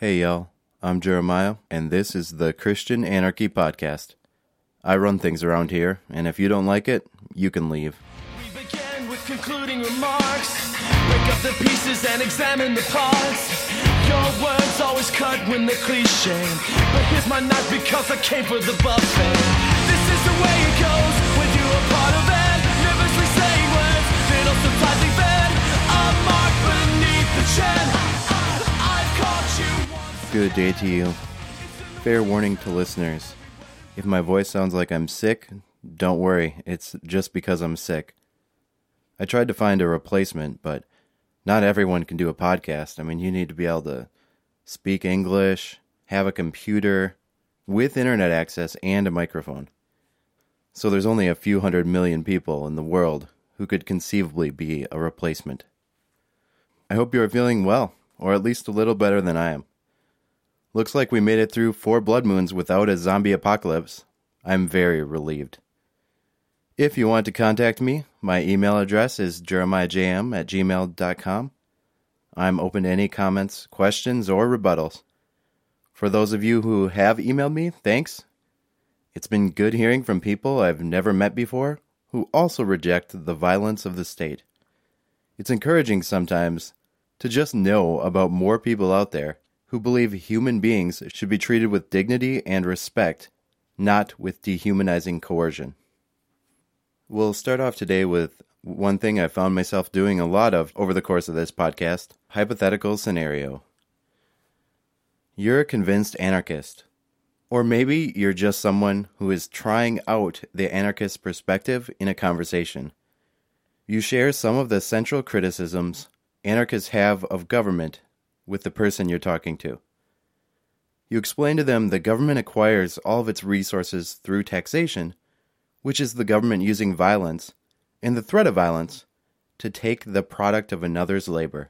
Hey y'all, I'm Jeremiah, and this is the Christian Anarchy Podcast. I run things around here, and if you don't like it, you can leave. We begin with concluding remarks. Break up the pieces and examine the parts. Your words always cut when they're cliche, but here's my knife because I came for the buffet. This is the way it goes when you're a part of it. Nervously saying words, then also typing then. A mark beneath the chin. I've caught you once. Good day to you. Fair warning to listeners. If my voice sounds like I'm sick, don't worry, it's just because I'm sick. I tried to find a replacement, but not everyone can do a podcast. I mean, you need to be able to speak English, have a computer, with internet access and a microphone. So there's only a few 100 million people in the world who could conceivably be a replacement. I hope you are feeling well, or at least a little better than I am. Looks like we made it through 4 blood moons without a zombie apocalypse. I'm very relieved. If you want to contact me, my email address is jeremiahjm@gmail.com. I'm open to any comments, questions, or rebuttals. For those of you who have emailed me, thanks. It's been good hearing from people I've never met before who also reject the violence of the state. It's encouraging sometimes to just know about more people out there who believe human beings should be treated with dignity and respect, not with dehumanizing coercion. We'll start off today with one thing I found myself doing a lot of over the course of this podcast, hypothetical scenario. You're a convinced anarchist, or maybe you're just someone who is trying out the anarchist perspective in a conversation. You share some of the central criticisms anarchists have of government with the person you're talking to. You explain to them the government acquires all of its resources through taxation, which is the government using violence and the threat of violence to take the product of another's labor.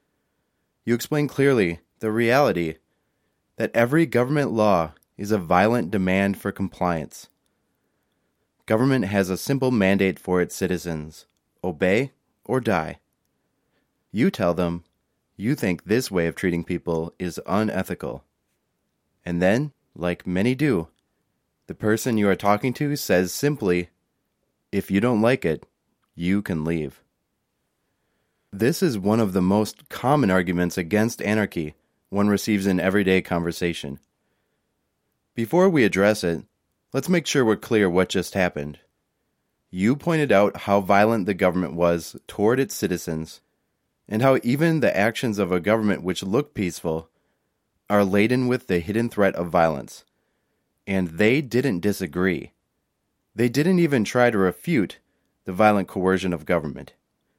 You explain clearly the reality that every government law is a violent demand for compliance. Government has a simple mandate for its citizens: obey or die. You tell them you think this way of treating people is unethical. And then, like many do, the person you are talking to says simply, "If you don't like it, you can leave." This is one of the most common arguments against anarchy one receives in everyday conversation. Before we address it, let's make sure we're clear what just happened. You pointed out how violent the government was toward its citizens, and how even the actions of a government which look peaceful are laden with the hidden threat of violence. And they didn't disagree. They didn't even try to refute the violent coercion of government.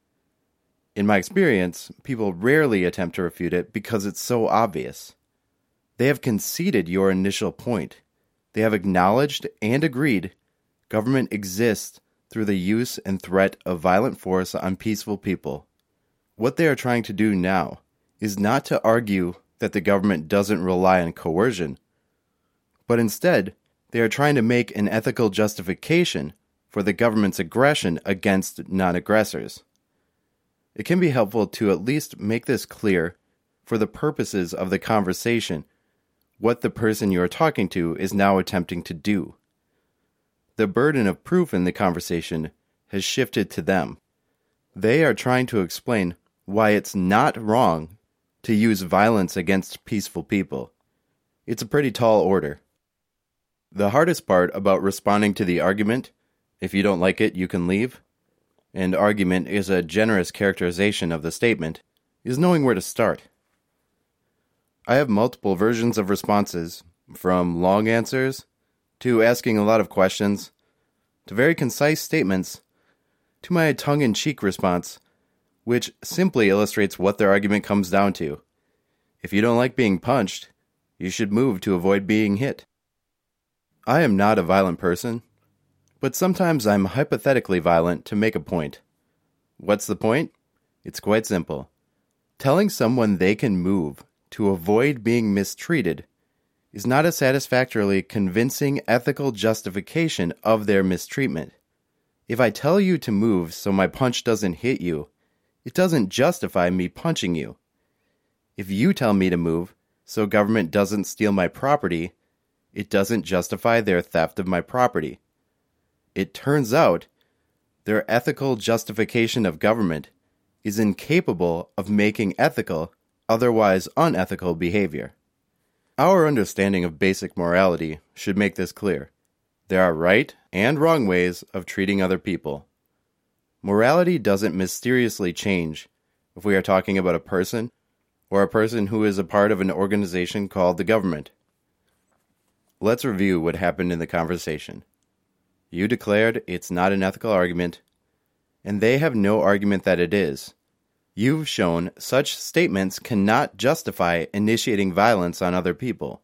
In my experience, people rarely attempt to refute it because it's so obvious. They have conceded your initial point. They have acknowledged and agreed government exists through the use and threat of violent force on peaceful people. What they are trying to do now is not to argue that the government doesn't rely on coercion, but instead, they are trying to make an ethical justification for the government's aggression against non-aggressors. It can be helpful to at least make this clear for the purposes of the conversation what the person you are talking to is now attempting to do. The burden of proof in the conversation has shifted to them. They are trying to explain why it's not wrong to use violence against peaceful people. It's a pretty tall order. The hardest part about responding to the argument, "If you don't like it, you can leave," and argument is a generous characterization of the statement, is knowing where to start. I have multiple versions of responses, from long answers, to asking a lot of questions, to very concise statements, to my tongue-in-cheek response, which simply illustrates what their argument comes down to. If you don't like being punched, you should move to avoid being hit. I am not a violent person, but sometimes I'm hypothetically violent to make a point. What's the point? It's quite simple. Telling someone they can move to avoid being mistreated is not a satisfactorily convincing ethical justification of their mistreatment. If I tell you to move so my punch doesn't hit you, it doesn't justify me punching you. If you tell me to move so government doesn't steal my property, it doesn't justify their theft of my property. It turns out their ethical justification of government is incapable of making ethical, otherwise unethical behavior. Our understanding of basic morality should make this clear. There are right and wrong ways of treating other people. Morality doesn't mysteriously change if we are talking about a person or a person who is a part of an organization called the government. Let's review what happened in the conversation. You declared it's not an ethical argument, and they have no argument that it is. You've shown such statements cannot justify initiating violence on other people.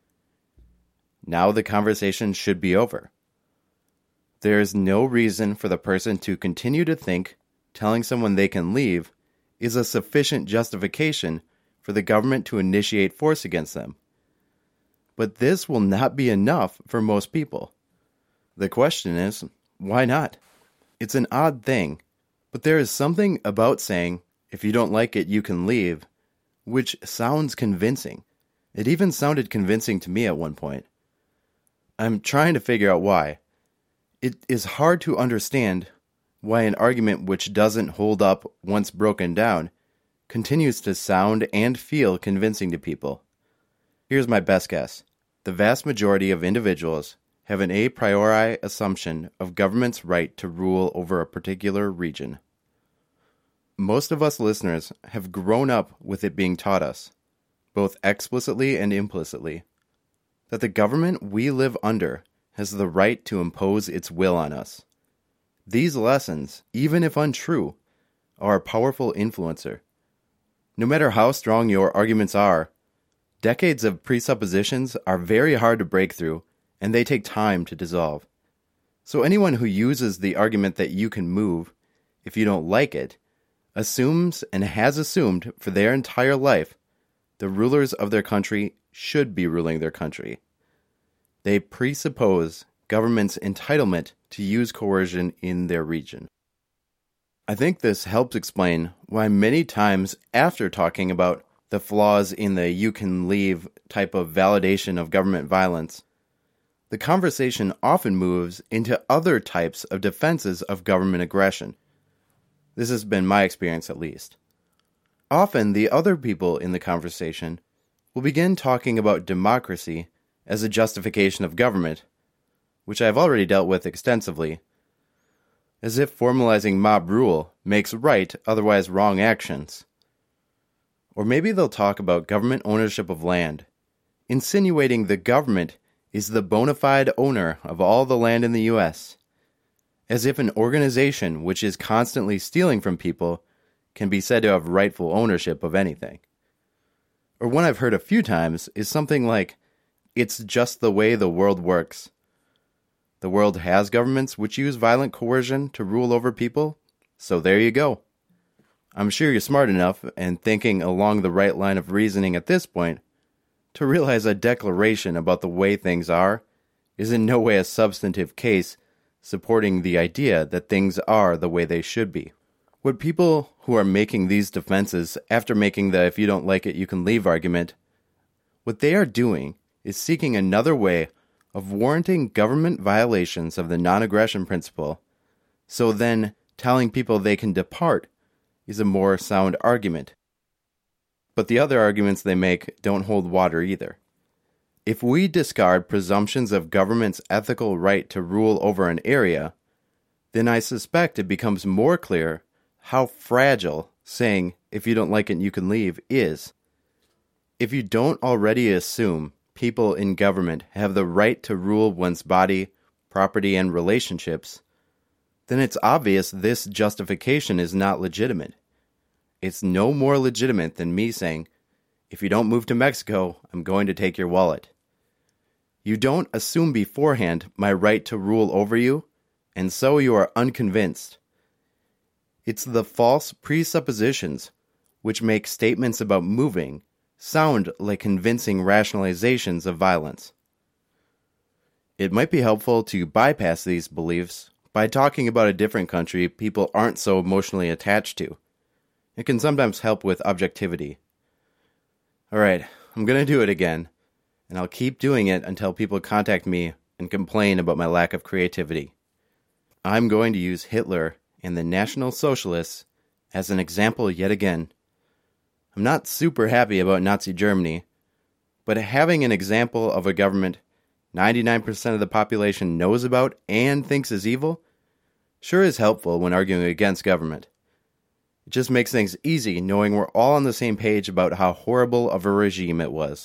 Now the conversation should be over. There is no reason for the person to continue to think telling someone they can leave is a sufficient justification for the government to initiate force against them. But this will not be enough for most people. The question is, why not? It's an odd thing, but there is something about saying, if you don't like it, you can leave, which sounds convincing. It even sounded convincing to me at one point. I'm trying to figure out why. It is hard to understand why an argument which doesn't hold up once broken down continues to sound and feel convincing to people. Here's my best guess. The vast majority of individuals have an a priori assumption of government's right to rule over a particular region. Most of us listeners have grown up with it being taught us, both explicitly and implicitly, that the government we live under has the right to impose its will on us. These lessons, even if untrue, are a powerful influencer. No matter how strong your arguments are, decades of presuppositions are very hard to break through, and they take time to dissolve. So anyone who uses the argument that you can move, if you don't like it, assumes and has assumed for their entire life the rulers of their country should be ruling their country. They presuppose government's entitlement to use coercion in their region. I think this helps explain why many times after talking about the flaws in the you can leave type of validation of government violence, the conversation often moves into other types of defenses of government aggression. This has been my experience at least. Often the other people in the conversation will begin talking about democracy as a justification of government, which I have already dealt with extensively, as if formalizing mob rule makes right otherwise wrong actions. Or maybe they'll talk about government ownership of land, insinuating the government is the bona fide owner of all the land in the U.S., as if an organization which is constantly stealing from people can be said to have rightful ownership of anything. Or one I've heard a few times is something like, it's just the way the world works. The world has governments which use violent coercion to rule over people, so there you go. I'm sure you're smart enough and thinking along the right line of reasoning at this point to realize a declaration about the way things are is in no way a substantive case supporting the idea that things are the way they should be. What people who are making these defenses after making the if you don't like it you can leave argument, what they are doing is seeking another way of warranting government violations of the non-aggression principle, so then telling people they can depart is a more sound argument. But the other arguments they make don't hold water either. If we discard presumptions of government's ethical right to rule over an area, then I suspect it becomes more clear how fragile saying, if you don't like it, you can leave, is. If you don't already assume people in government have the right to rule one's body, property, and relationships, then it's obvious this justification is not legitimate. It's no more legitimate than me saying, if you don't move to Mexico, I'm going to take your wallet. You don't assume beforehand my right to rule over you, and so you are unconvinced. It's the false presuppositions which make statements about moving sound like convincing rationalizations of violence. It might be helpful to bypass these beliefs by talking about a different country people aren't so emotionally attached to. It can sometimes help with objectivity. Alright, I'm going to do it again, and I'll keep doing it until people contact me and complain about my lack of creativity. I'm going to use Hitler and the National Socialists as an example yet again. I'm not super happy about Nazi Germany, but having an example of a government 99% of the population knows about and thinks is evil sure is helpful when arguing against government. It just makes things easy knowing we're all on the same page about how horrible of a regime it was.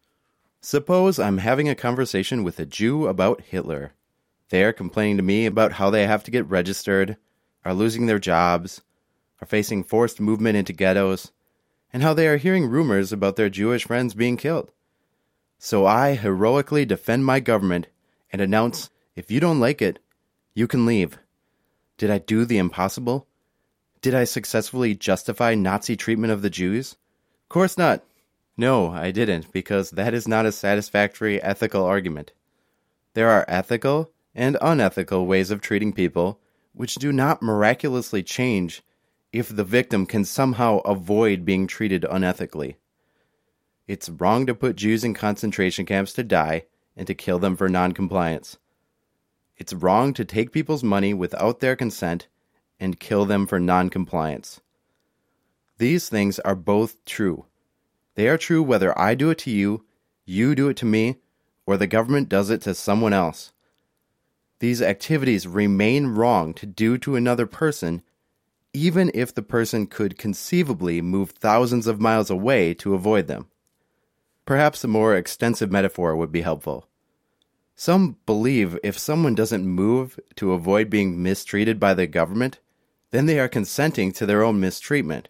Suppose I'm having a conversation with a Jew about Hitler. They're complaining to me about how they have to get registered, are losing their jobs, are facing forced movement into ghettos, and how they are hearing rumors about their Jewish friends being killed. So I heroically defend my government and announce, if you don't like it, you can leave. Did I do the impossible? Did I successfully justify Nazi treatment of the Jews? Of course not. No, I didn't, because that is not a satisfactory ethical argument. There are ethical and unethical ways of treating people which do not miraculously change if the victim can somehow avoid being treated unethically. It's wrong to put Jews in concentration camps to die and to kill them for noncompliance. It's wrong to take people's money without their consent and kill them for noncompliance. These things are both true. They are true whether I do it to you, you do it to me, or the government does it to someone else. These activities remain wrong to do to another person, even if the person could conceivably move thousands of miles away to avoid them. Perhaps a more extensive metaphor would be helpful. Some believe if someone doesn't move to avoid being mistreated by the government, then they are consenting to their own mistreatment.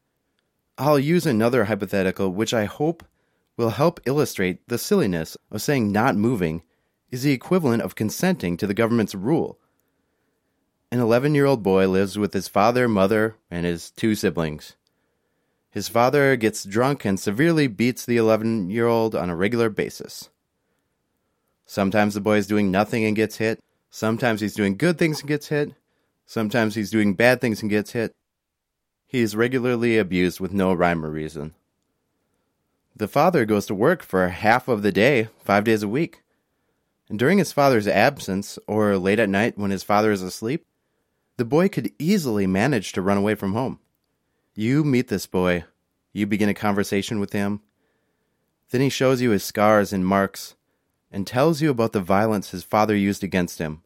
I'll use another hypothetical which I hope will help illustrate the silliness of saying not moving is the equivalent of consenting to the government's rule. An 11-year-old boy lives with his father, mother, and his 2 siblings. His father gets drunk and severely beats the 11-year-old on a regular basis. Sometimes the boy is doing nothing and gets hit. Sometimes he's doing good things and gets hit. Sometimes he's doing bad things and gets hit. He is regularly abused with no rhyme or reason. The father goes to work for half of the day, 5 days a week. And during his father's absence, or late at night when his father is asleep, the boy could easily manage to run away from home. You meet this boy. You begin a conversation with him. Then he shows you his scars and marks and tells you about the violence his father used against him.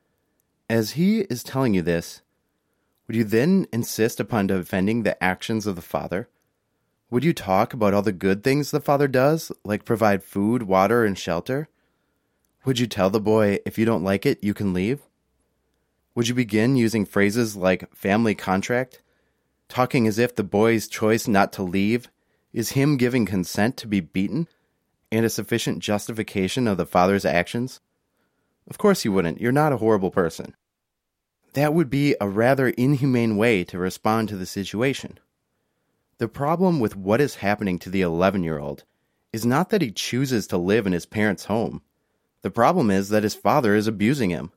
As he is telling you this, would you then insist upon defending the actions of the father? Would you talk about all the good things the father does, like provide food, water, and shelter? Would you tell the boy, if you don't like it, you can leave? Would you begin using phrases like family contract, talking as if the boy's choice not to leave is him giving consent to be beaten and a sufficient justification of the father's actions? Of course you wouldn't. You're not a horrible person. That would be a rather inhumane way to respond to the situation. The problem with what is happening to the 11-year-old is not that he chooses to live in his parents' home. The problem is that his father is abusing him.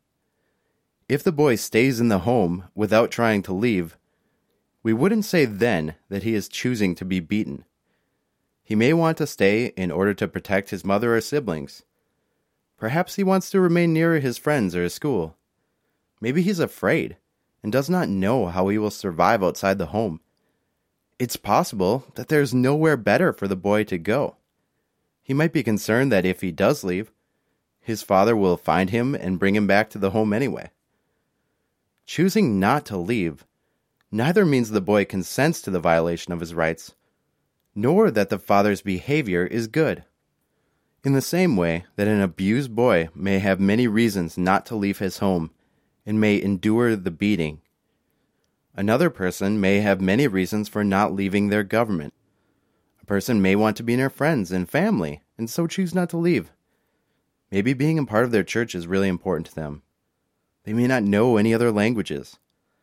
If the boy stays in the home without trying to leave, we wouldn't say then that he is choosing to be beaten. He may want to stay in order to protect his mother or siblings. Perhaps he wants to remain near his friends or his school. Maybe he's afraid and does not know how he will survive outside the home. It's possible that there's nowhere better for the boy to go. He might be concerned that if he does leave, his father will find him and bring him back to the home anyway. Choosing not to leave neither means the boy consents to the violation of his rights, nor that the father's behavior is good. In the same way that an abused boy may have many reasons not to leave his home and may endure the beating, another person may have many reasons for not leaving their government. A person may want to be near friends and family and so choose not to leave. Maybe being a part of their church is really important to them. They may not know any other languages.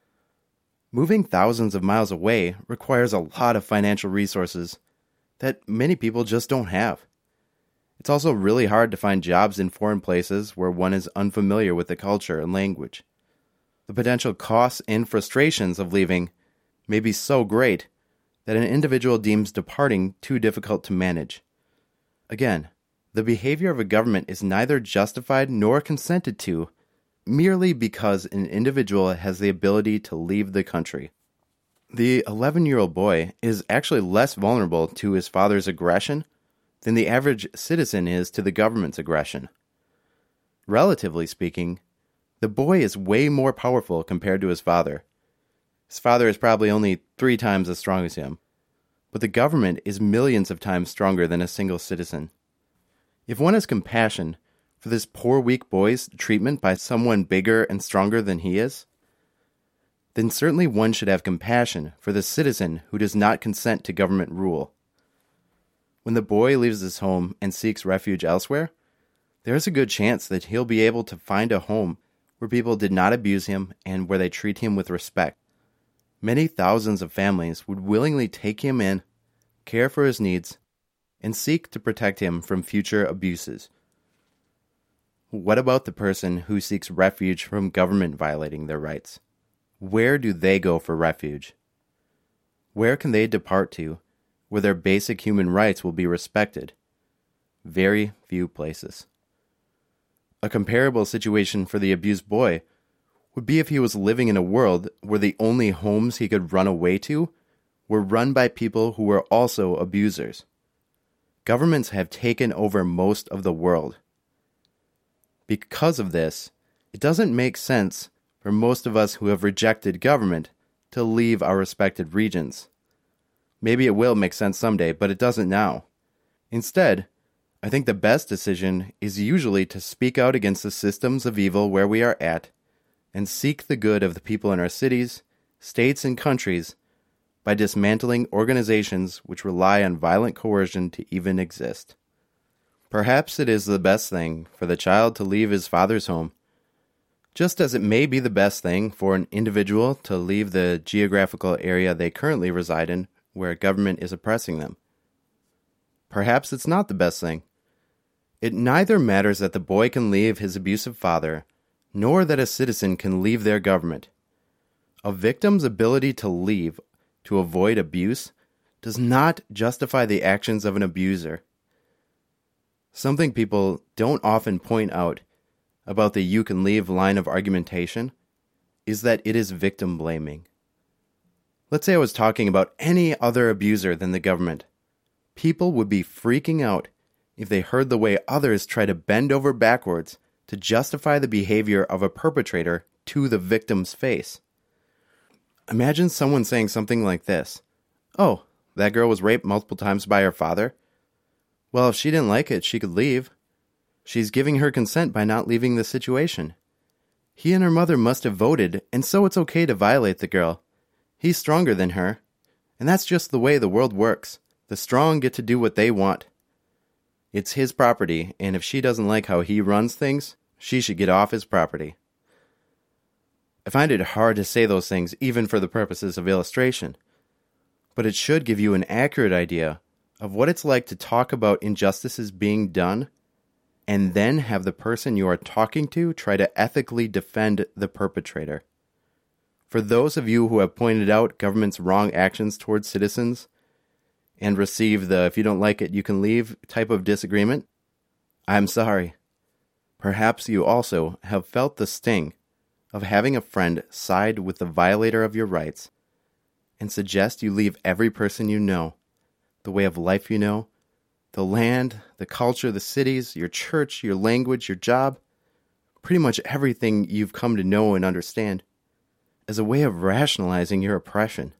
Moving thousands of miles away requires a lot of financial resources that many people just don't have. It's also really hard to find jobs in foreign places where one is unfamiliar with the culture and language. The potential costs and frustrations of leaving may be so great that an individual deems departing too difficult to manage. Again, the behavior of a government is neither justified nor consented to merely because an individual has the ability to leave the country. The 11-year-old boy is actually less vulnerable to his father's aggression than the average citizen is to the government's aggression. Relatively speaking, the boy is way more powerful compared to his father. His father is probably only 3 times as strong as him, but the government is millions of times stronger than a single citizen. If one has compassion for this poor weak boy's treatment by someone bigger and stronger than he is, then certainly one should have compassion for the citizen who does not consent to government rule. When the boy leaves his home and seeks refuge elsewhere, there is a good chance that he'll be able to find a home where people did not abuse him and where they treat him with respect. Many thousands of families would willingly take him in, care for his needs, and seek to protect him from future abuses. What about the person who seeks refuge from government violating their rights? Where do they go for refuge? Where can they depart to where their basic human rights will be respected? Very few places. A comparable situation for the abused boy would be if he was living in a world where the only homes he could run away to were run by people who were also abusers. Governments have taken over most of the world. Because of this, it doesn't make sense for most of us who have rejected government to leave our respected regions. Maybe it will make sense someday, but it doesn't now. Instead, I think the best decision is usually to speak out against the systems of evil where we are at and seek the good of the people in our cities, states, and countries by dismantling organizations which rely on violent coercion to even exist. Perhaps it is the best thing for the child to leave his father's home, just as it may be the best thing for an individual to leave the geographical area they currently reside in where government is oppressing them. Perhaps it's not the best thing. It neither matters that the boy can leave his abusive father, nor that a citizen can leave their government. A victim's ability to leave to avoid abuse does not justify the actions of an abuser. Something people don't often point out about the "you can leave" line of argumentation is that it is victim blaming. Let's say I was talking about any other abuser than the government. People would be freaking out if they heard the way others try to bend over backwards to justify the behavior of a perpetrator to the victim's face. Imagine someone saying something like this: "Oh, that girl was raped multiple times by her father? Well, if she didn't like it, she could leave. She's giving her consent by not leaving the situation. He and her mother must have voted, and so it's okay to violate the girl. He's stronger than her. And that's just the way the world works. The strong get to do what they want. It's his property, and if she doesn't like how he runs things, she should get off his property." I find it hard to say those things even for the purposes of illustration, but it should give you an accurate idea of what it's like to talk about injustices being done and then have the person you are talking to try to ethically defend the perpetrator. For those of you who have pointed out government's wrong actions towards citizens and receive the "if you don't like it, you can leave" type of disagreement, I'm sorry. Perhaps you also have felt the sting of having a friend side with the violator of your rights and suggest you leave every person you know, the way of life you know, the land, the culture, the cities, your church, your language, your job, pretty much everything you've come to know and understand, as a way of rationalizing your oppression.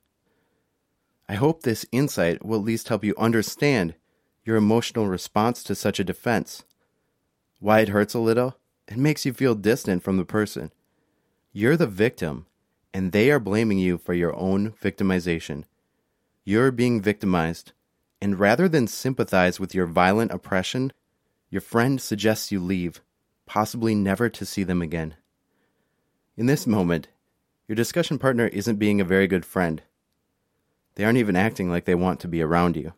I hope this insight will at least help you understand your emotional response to such a defense. Why it hurts a little? It makes you feel distant from the person. You're the victim, and they are blaming you for your own victimization. You're being victimized, and rather than sympathize with your violent oppression, your friend suggests you leave, possibly never to see them again. In this moment, your discussion partner isn't being a very good friend. They aren't even acting like they want to be around you.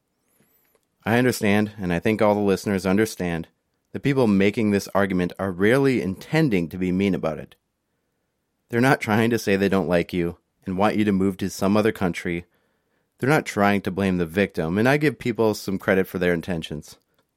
I understand, and I think all the listeners understand, that people making this argument are rarely intending to be mean about it. They're not trying to say they don't like you and want you to move to some other country. They're not trying to blame the victim, and I give people some credit for their intentions.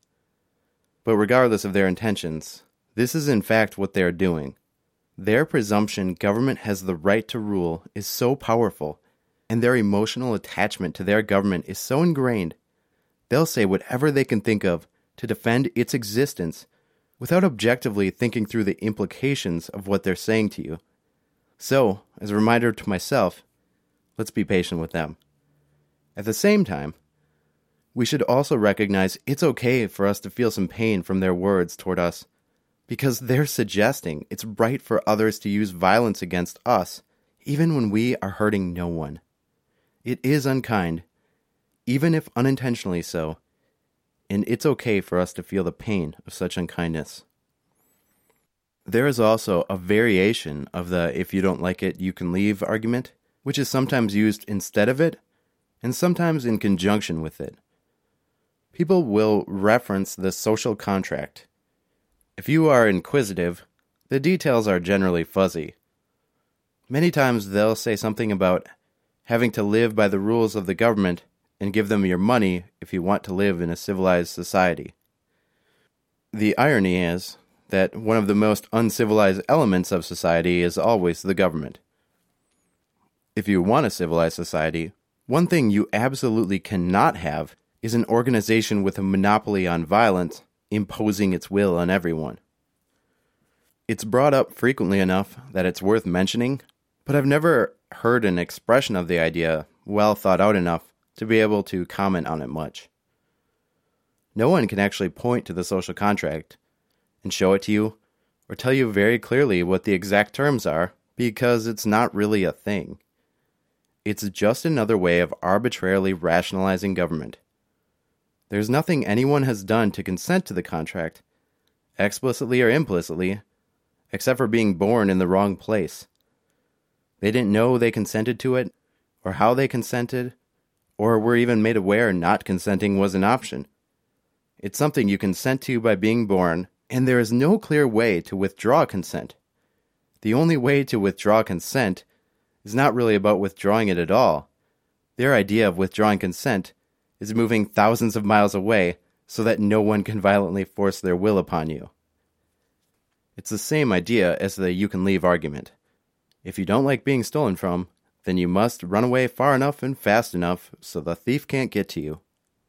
But regardless of their intentions, this is in fact what they are doing. Their presumption government has the right to rule is so powerful, and their emotional attachment to their government is so ingrained, they'll say whatever they can think of to defend its existence without objectively thinking through the implications of what they're saying to you. So, as a reminder to myself, let's be patient with them. At the same time, we should also recognize it's okay for us to feel some pain from their words toward us, because they're suggesting it's right for others to use violence against us, even when we are hurting no one. It is unkind, even if unintentionally so, and it's okay for us to feel the pain of such unkindness. There is also a variation of the "if you don't like it, you can leave" argument, which is sometimes used instead of it, and sometimes in conjunction with it. People will reference the social contract. If you are inquisitive, the details are generally fuzzy. Many times they'll say something about having to live by the rules of the government and give them your money if you want to live in a civilized society. The irony is that one of the most uncivilized elements of society is always the government. If you want a civilized society, one thing you absolutely cannot have is an organization with a monopoly on violence imposing its will on everyone. It's brought up frequently enough that it's worth mentioning, but I've never heard an expression of the idea well thought out enough to be able to comment on it much. No one can actually point to the social contract and show it to you or tell you very clearly what the exact terms are because it's not really a thing. It's just another way of arbitrarily rationalizing government. There's nothing anyone has done to consent to the contract, explicitly or implicitly, except for being born in the wrong place. They didn't know they consented to it, or how they consented, or were even made aware not consenting was an option. It's something you consent to by being born, and there is no clear way to withdraw consent. The only way to withdraw consent is not really about withdrawing it at all. Their idea of withdrawing consent is moving thousands of miles away so that no one can violently force their will upon you. It's the same idea as the "you can leave" argument. If you don't like being stolen from, then you must run away far enough and fast enough so the thief can't get to you.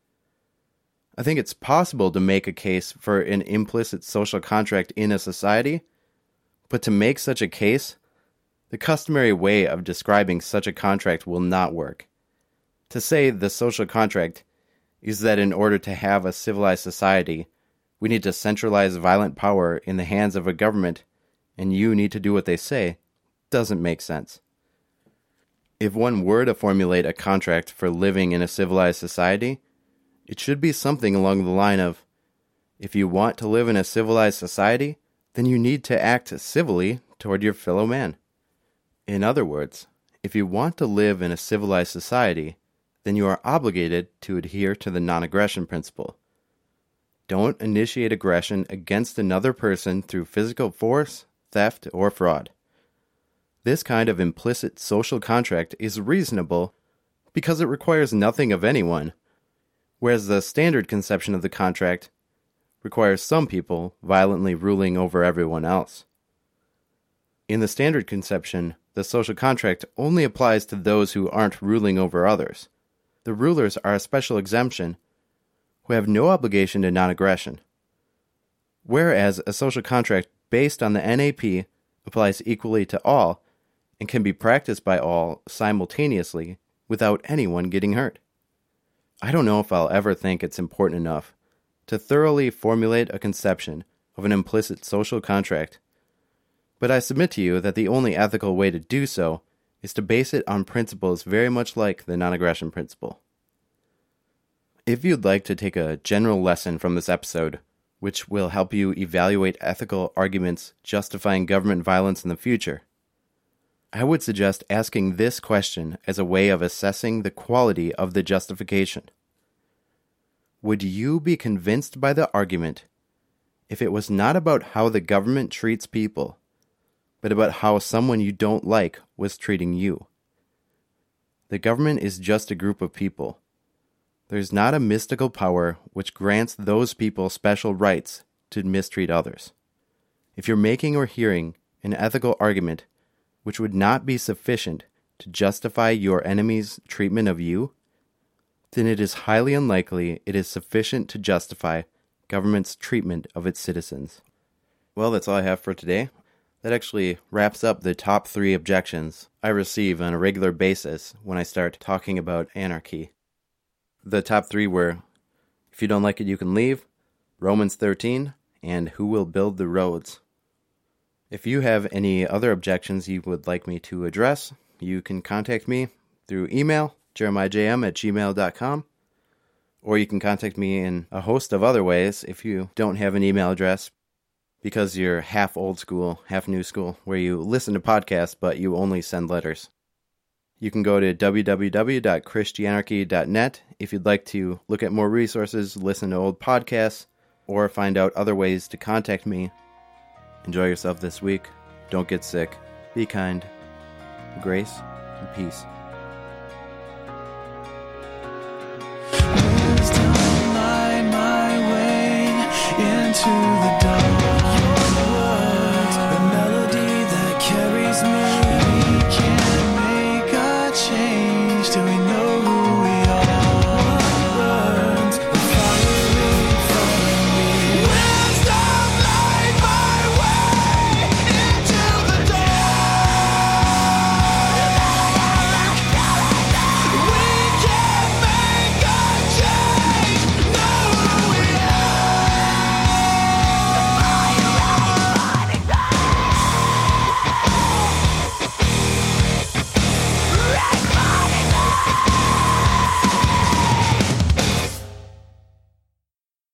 I think it's possible to make a case for an implicit social contract in a society, but to make such a case, the customary way of describing such a contract will not work. To say the social contract is that in order to have a civilized society, we need to centralize violent power in the hands of a government, and you need to do what they say, doesn't make sense. If one were to formulate a contract for living in a civilized society, it should be something along the line of, if you want to live in a civilized society, then you need to act civilly toward your fellow man. In other words, if you want to live in a civilized society, then you are obligated to adhere to the non-aggression principle. Don't initiate aggression against another person through physical force, theft, or fraud. This kind of implicit social contract is reasonable because it requires nothing of anyone, whereas the standard conception of the contract requires some people violently ruling over everyone else. In the standard conception, the social contract only applies to those who aren't ruling over others. The rulers are a special exemption who have no obligation to non-aggression. Whereas a social contract based on the NAP applies equally to all and can be practiced by all simultaneously without anyone getting hurt. I don't know if I'll ever think it's important enough to thoroughly formulate a conception of an implicit social contract, but I submit to you that the only ethical way to do so is to base it on principles very much like the non-aggression principle. If you'd like to take a general lesson from this episode, which will help you evaluate ethical arguments justifying government violence in the future, I would suggest asking this question as a way of assessing the quality of the justification. Would you be convinced by the argument if it was not about how the government treats people, but about how someone you don't like was treating you? The government is just a group of people. There's not a mystical power which grants those people special rights to mistreat others. If you're making or hearing an ethical argument which would not be sufficient to justify your enemy's treatment of you, then it is highly unlikely it is sufficient to justify government's treatment of its citizens. Well, that's all I have for today. That actually wraps up the top 3 objections I receive on a regular basis when I start talking about anarchy. The top 3 were, if you don't like it, you can leave, Romans 13, and who will build the roads. If you have any other objections you would like me to address, you can contact me through email, jeremiahjm@gmail.com, or you can contact me in a host of other ways if you don't have an email address, because you're half old school, half new school, where you listen to podcasts but you only send letters. You can go to www.christianarchy.net if you'd like to look at more resources, listen to old podcasts, or find out other ways to contact me. Enjoy yourself this week. Don't get sick. Be kind. Grace and peace. Wisdom light my way into the dark. Your words, the melody that carries me.